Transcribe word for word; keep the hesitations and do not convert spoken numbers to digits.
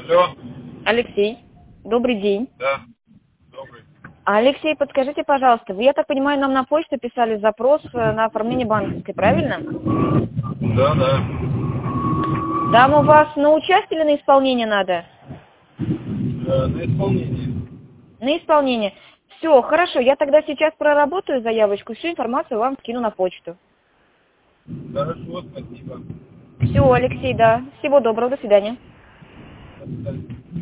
Алло. Алексей, добрый день. Да. Добрый. Алексей, подскажите, пожалуйста, вы, я так понимаю, нам на почту писали запрос э, на оформление банковской, правильно? Да, да. Там у вас на участие или на исполнение надо? Э, на исполнение. На исполнение. Все, хорошо, я тогда сейчас проработаю заявочку, всю информацию вам скину на почту. Хорошо, спасибо. Все, Алексей, да. Всего доброго, до свидания. До свидания.